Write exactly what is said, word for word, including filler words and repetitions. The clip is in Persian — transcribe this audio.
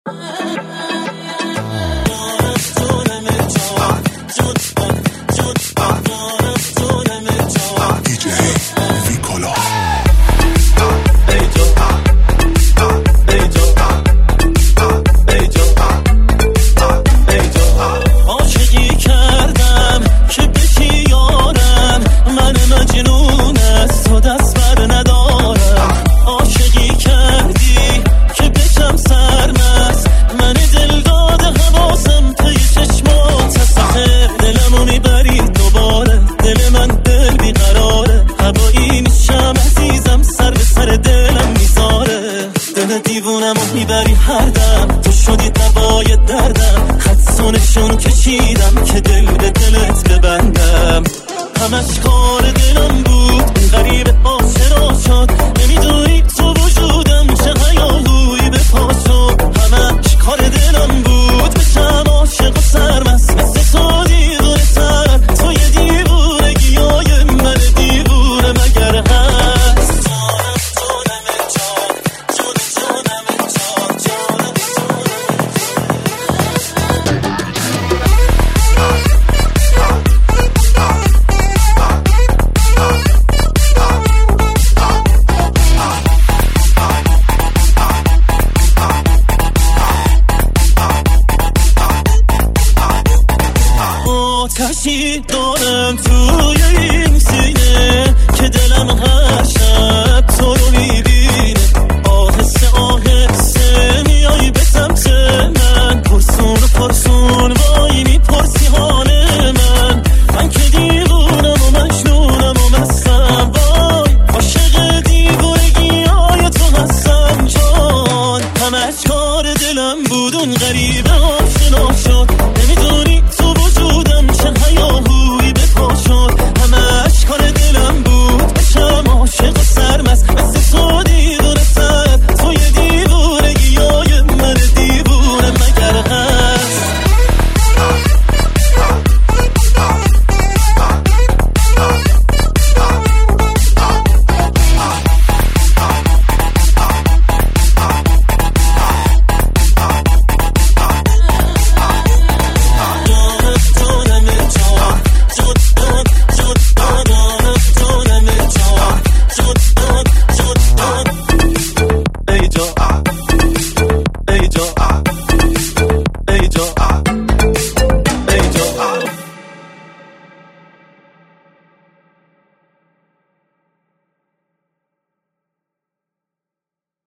دیوونم و میبری هر دم، تو شدی دوای دردم، خدسونشون کشیدم که دل به دلت ببندم. همش کار دلم بود، غریب آشنا شد، نمیدونی تو وجودم چه هیاهویی به پا شد. همش کار دلم بود، بشم عاشق و سرمست، مثل تو دیوونه تر، تو یه دیوونگی های من دیوونه مگر هست. آتشی دارم توی این سینه که دلم هر شب تو رو میبینه. آهسته آهسته میای به سمت من، پرسون و پرسون وای میپرسی حال من. من که دیوونم و مجنونم و مستم، وای عاشق دیوونگی های تو هستم جان. همش کار دلم بود، اون غریبه آشنا شد،